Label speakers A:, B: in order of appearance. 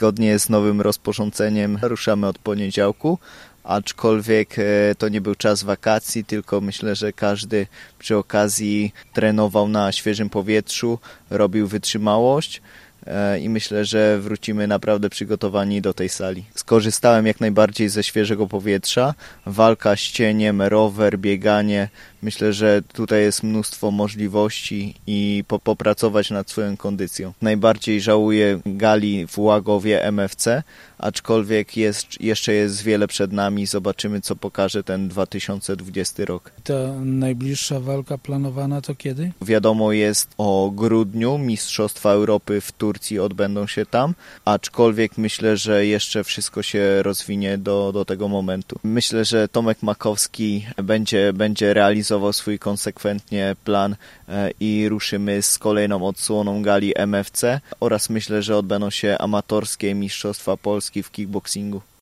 A: zgodnie z nowym rozporządzeniem ruszamy od poniedziałku, aczkolwiek to nie był czas wakacji, tylko myślę, że każdy przy okazji trenował na świeżym powietrzu, robił wytrzymałość i myślę, że wrócimy naprawdę przygotowani do tej sali. Skorzystałem jak najbardziej ze świeżego powietrza, walka z cieniem, rower, bieganie. Myślę, że tutaj jest mnóstwo możliwości i popracować nad swoją kondycją. Najbardziej żałuję gali w Łagowie MFC, aczkolwiek jeszcze jest wiele przed nami. Zobaczymy, co pokaże ten 2020 rok.
B: Ta najbliższa walka planowana to kiedy?
A: Wiadomo jest o grudniu. Mistrzostwa Europy w Turcji odbędą się tam, aczkolwiek myślę, że jeszcze wszystko się rozwinie do tego momentu. Myślę, że Tomek Makowski będzie realizował swój konsekwentnie plan i ruszymy z kolejną odsłoną gali MFC oraz myślę, że odbędą się amatorskie mistrzostwa Polski w kickboxingu.